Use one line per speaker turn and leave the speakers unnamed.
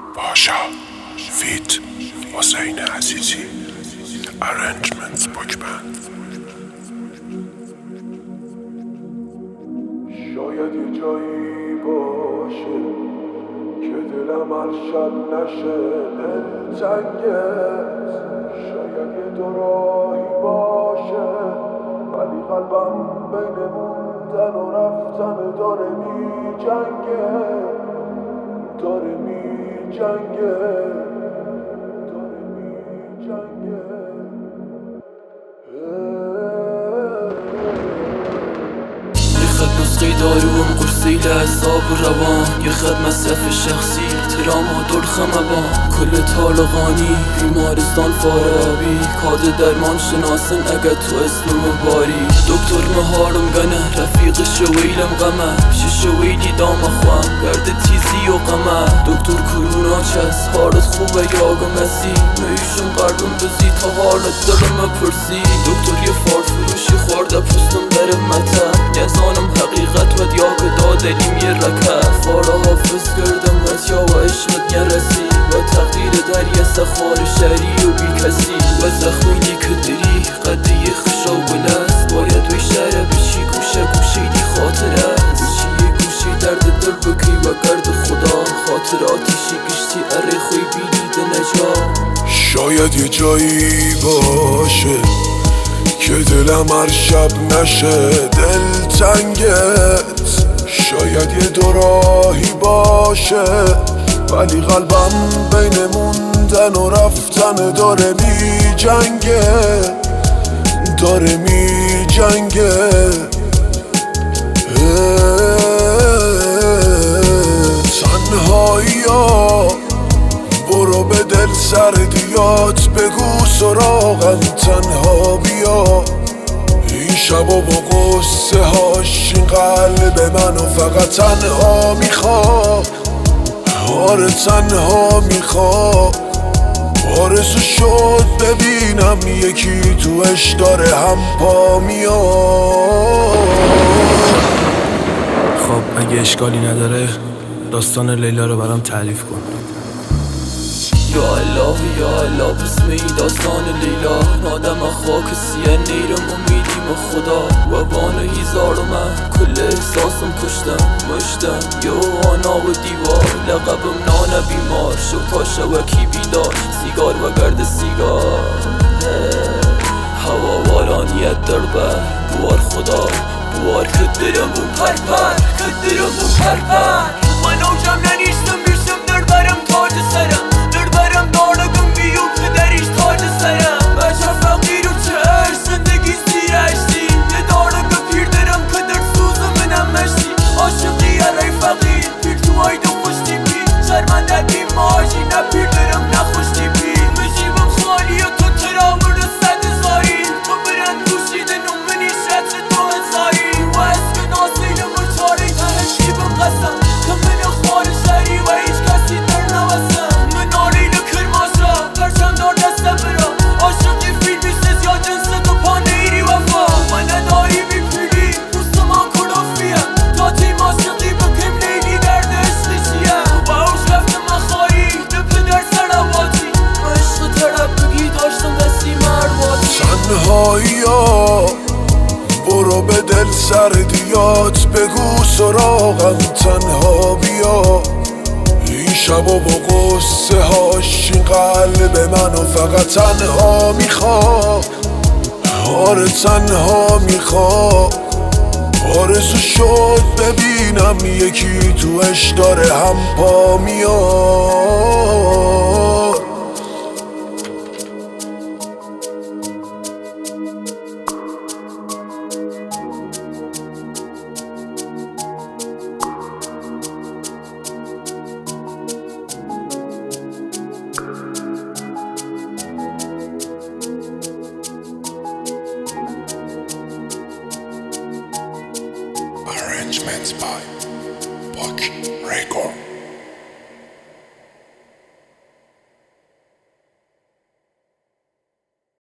پاشا فیت حسین عزیزی ارنجمنت بکبند.
شاید یه جایی باشه که دلم هر شب نشه دلتنگت، شاید یه دوراهی باشه ولی قلبم بین موندن و رفتن داره می جنگه، داره می جنگه، داره می جنگه.
یه خط نسخه داروم قرصی لحظاب و روان، یه خط مصرف شخصی تراما دلخم ابان. کل طالقانی بیمارستان فارابی کاد درمان شناسن اگه تو اسم باری. دکتر مهارم گنه رفیق شویلم غمه شویلی دام خوام گرد تیزی و غمه. دکتر کرونا چست حالت خوبه یاگم هستی میشم قلبم بزی تا حالت دارم پرسی. دکتر یه فروشی خورده پستم بره متن نزانم حقیقت و دیاگ دادلیم یه رکت. فارا حافظ کردم وزیا و عشقت نرسی و تقدیر در یه سخار شری و بی کسی و زخمینی که دری قدی خشا و بلست باید وی شهره بشی گوشه گوشه دی خاطر است چی گوشی درد دل بکی و گرد خدا خاطراتیشی گشتی اره خوی بیدید نجا.
شاید یه جایی باشه که دلم هر شب نشه دلتنگت، شاید یه دوراهی باشه ولی قلبم بین موندن و رفتن داره می جنگه، داره می جنگه. تنهایی ها برو به دل سردیات بگو سراغم تنها بیا. این شب و با قصه هاش این قلب منو فقط تنها میخوا، آره تنها میخوا. آرزو شد ببینم یکی توش داره هم پا میاد.
خب اگه اشکالی نداره داستان لیلا رو برام تعریف کن.
یا الله یا الله بسم ای داستان لیلا. نادم خاک سیه نیرم امیدیم خدا و بانو هیزار و من کل احساسم کشتم مشتم. یا آنا و دیوار لقبم نان بیمار شو تا شوکی بیدار سیگار و گرد سیگار. هوا بارانیت در بر بوار خدا بوار که درم بوم پرپر که درم بوم پرپر. من اوجم ننیشتم بیشتم در برم تاج سرم برم دارگم بیو پدریش تاج سرم. بچه فقیر و چهر زندگی زیر اشتی یه دارگه پیر درم که در سوز منم مشتی. عاشقی اره فقیر پیر تو آیده خوشتی پی شرمنده بی ماجی نه پیر درم نخوشتی پی. مجیبم خالی و تو ترامر صد زایی تو برن دوشیدن و منی شد تو هزایی و اسک ناسیلم و چاره تهشیبم قسم که من خوار شری و هیچ کسی در نوستم.
تنهایی ها برو به دل سردیات بگو سراغم تنها بیا. این شب و با قصه هاش این قلب منو فقط تنها میخوا، آره تنها میخوا. آرزو شد ببینم یکی توش داره هم پا میاد.
Arrangements by Buck Record.